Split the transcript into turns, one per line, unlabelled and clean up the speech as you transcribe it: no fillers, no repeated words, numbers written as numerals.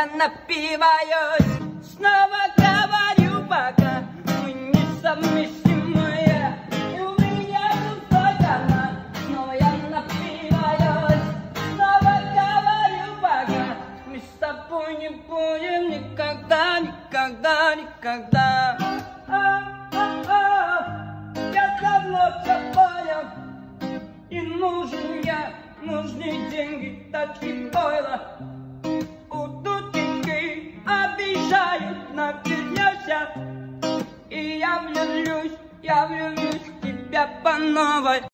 я напиваюсь. Снова говорю, пока мы несовместимые. И у меня пустой карман. Снова я напиваюсь. Снова говорю, пока мы с тобой не будем никогда, никогда, никогда. Я давно все понял. И нужен я, нужны деньги, тачки, бойла. У дудки обижают, напьюся. И я влюблюсь в тебя по новой.